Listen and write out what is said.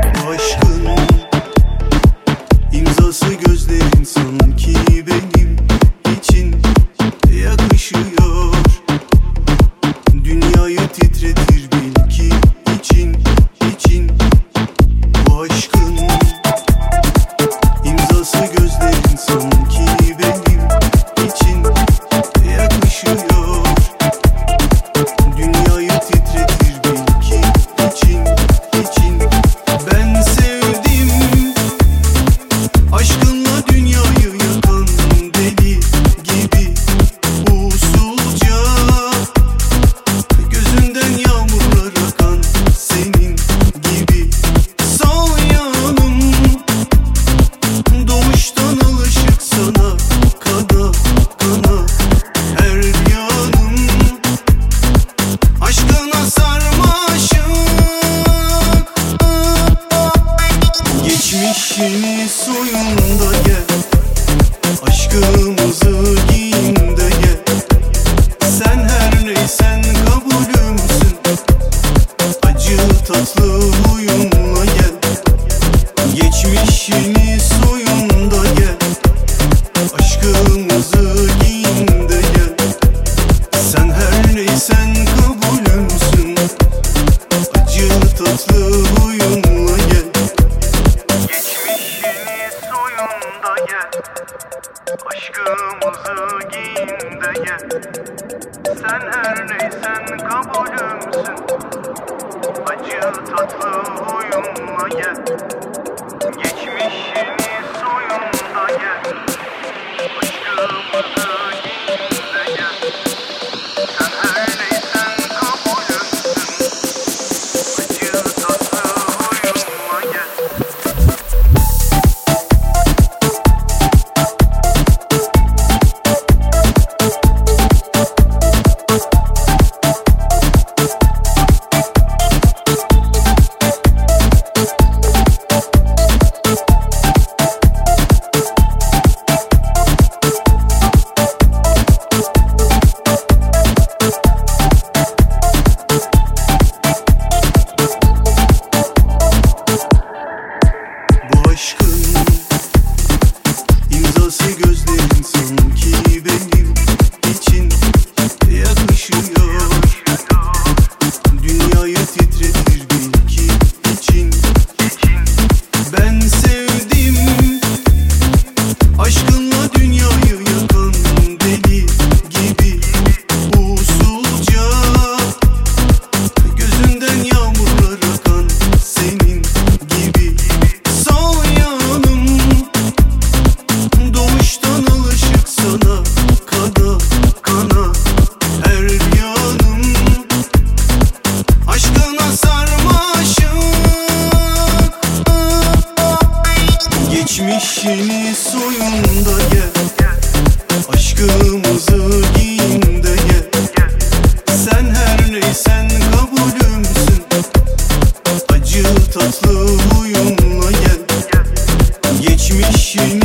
Bu aşkın imzası gözlerin sanki benim için yakışıyor. Dünyayı titretir bil ki için. Bu aşkın imzası gözlerin sanki benim için yakışıyor. Dünyayı titretir bil ki için. Ben sevdim aşkınla dünyayı yakan deli gibi usulca. Gözünden yağmurlar akan senin gibi. Sağ yanım doğuştan alışık sana, kana kana. Her yanım aşkına sarmaşık. Geçmişini soyun da gel, aşkımızı giyin de gel. Sen her neysen kabulümsün, acı tatlı huyunla gel. Geçmişini soyun da gel, aşkımızı giyin de gel. Sen her neysen kabulümsün, acı tatlı huyunla gel. Geçmişini soyun da gel, aşkımızı giyin de gel. Sen her neysen kabulümsün, acı tatlı huyunla gel. Geçmişini soyun da gel, aşkımızı giyin de gel. Sen her neysen kabulümsün, acı tatlı huyunla gel. Bu aşkın imzası gözlerin sanki benim için yakışıyor. Dünyayı titretir bil ki için. Ben sevdim aşkınla dünyayı yakan deli gibi usulca. Gözünden yağmurlar akan senin gibi. Sağ yanım doğuştan alışık sana, kana kana. Her yanım aşkına sarmaşık. Geçmişini soyun da gel, aşkımızı giyin de gel. Sen her neysen kabulümsün, acı tatlı huyunla gel. Geçmişini